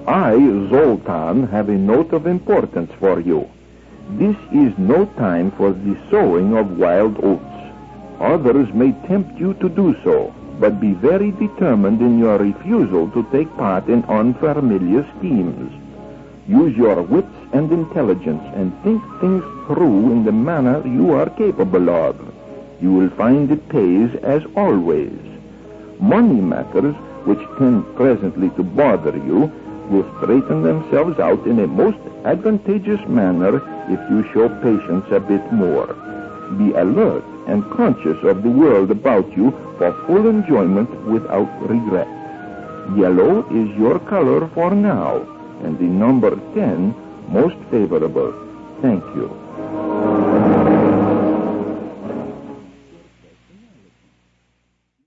I, Zoltan, have a note of importance for you. This is no time for the sowing of wild oats. Others may tempt you to do so, but be very determined in your refusal to take part in unfamiliar schemes. Use your wits and intelligence and think things through in the manner you are capable of. You will find it pays as always. Money matters, which tend presently to bother you, will straighten themselves out in a most advantageous manner if you show patience a bit more. Be alert and conscious of the world about you for full enjoyment without regret. Yellow is your color for now, and the number 10 most favorable. Thank you.